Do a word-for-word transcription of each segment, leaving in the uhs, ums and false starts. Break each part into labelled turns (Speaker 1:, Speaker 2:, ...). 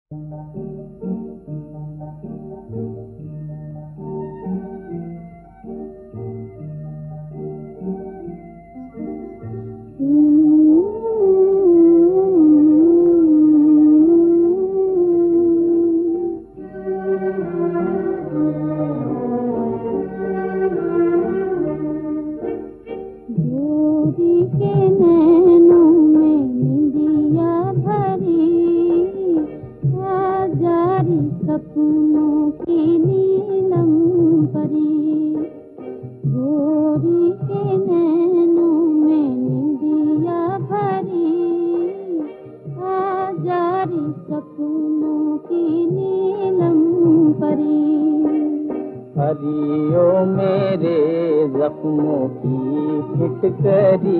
Speaker 1: सपनों की नीलम परी, गोरी के नैनों में निंदिया भरी, आजारी सपनों की नीलम परी।
Speaker 2: हरियो मेरे जख्मों की फिटकरी,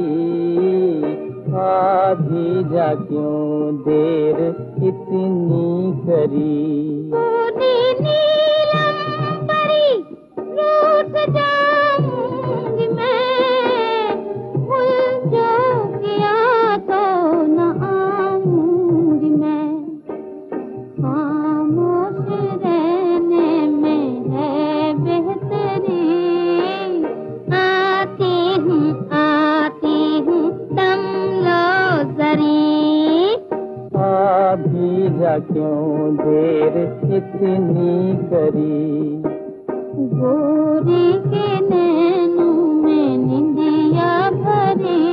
Speaker 2: आधी जा क्यों देर इतनी करी।
Speaker 1: तूने नीलम परी, रूठ जाऊंगी मैं, भूल जो किया तो न आऊंगी मैं। खामोश रहने में है बेहतरी, आती हूँ आती हूँ दम लो जरी।
Speaker 2: अभी जा क्यों देर इतनी करी।
Speaker 1: गोरी के नैनों में निंदिया भरी,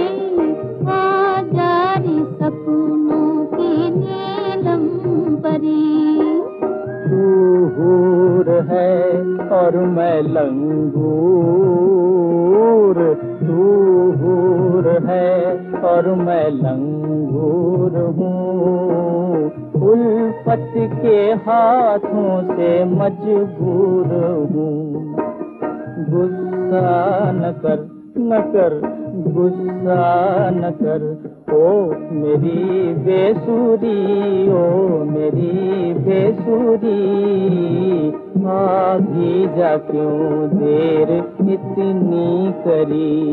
Speaker 1: आजारी सपनों की नीलम परी।
Speaker 2: तू हूर है और मैं लंगूर, तू हूर है और मैं लंगूर हूँ, उल्फत के हाथों से मजबूर हूँ। गुस्सा न कर न कर गुस्सा न कर, ओ मेरी बेसुरी, ओ मेरी बेसुरी। अभी जा क्यों देर इतनी करी।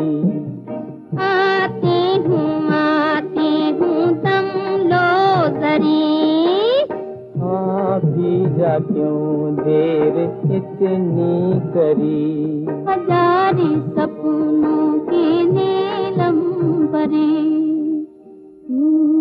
Speaker 1: आती हूँ आती हूँ दम लो जरी।
Speaker 2: अभी जा क्यों देर इतनी करी।
Speaker 1: हजारी सपनों की नीलम परी।